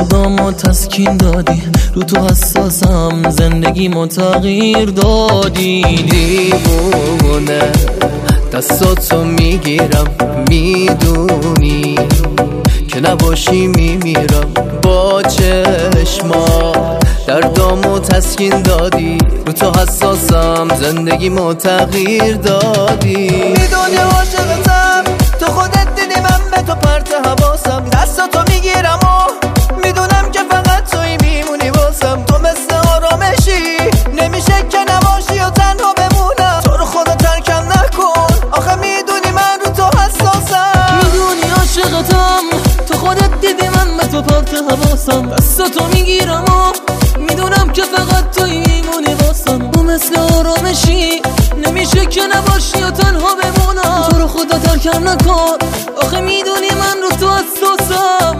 دردامو تسکین دادی، رو تو حساسم، زندگیمو تغییر دادی. دیوونه دستاتو میگیرم، میدونی که نباشی میمیرم با چشما. دردامو تسکین دادی، رو تو حساسم، زندگیمو تغییر دادی. میدونی عاشقتم، تو خودت دیدی من به تو پرت حواسم. دستاتو میگیرم و میدونم که فقط توی میمونی واسم. تو مثل آرامشی، نمیشه که نباشی و تنها بمونم. تو رو خدا ترکم نکن، آخه میدونی من رو تو حساسم. میدونی عاشقتم، تو خودت دیدی من به تو پرت حواسم. دستاتو میگیرم و میدونم که فقط توی میمونی واسم. تو مثل آرامشی، نمیشه که نباشی و تنها بمونم. تو رو خدا ترکم نکن، آخه میدونی من رو تو حساسم.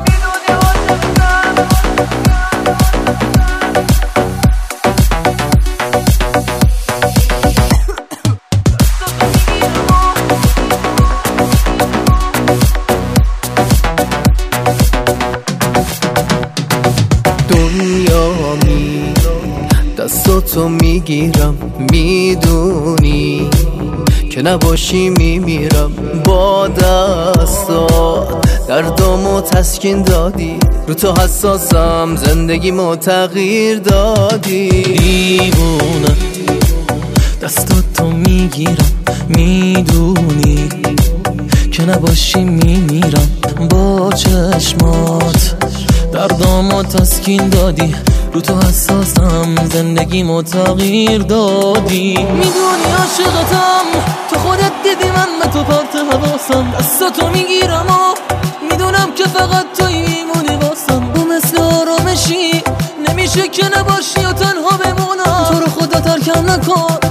دنیامی دستاتو میگیرم، میدونی که نباشی میمیرم با دستات. دردامو تسکین دادی، رو تو حساسم، زندگیمو تغییر دادی. دیوونه دستاتو میگیرم، میدونی که نباشی میمیرم با چشمات. دردامو تسکین دادی، رو تو حساسم، زندگیمو تغییر دادی. میدونی عاشقتم، تو خودت دیدی من به تو پرت حواسم. دستاتو میگیرم و میدونم که فقط توی میمونی واسم. تو مثل آرامشی، نمیشه که نباشی و تنها بمونم. تو رو خدا ترکم نکن،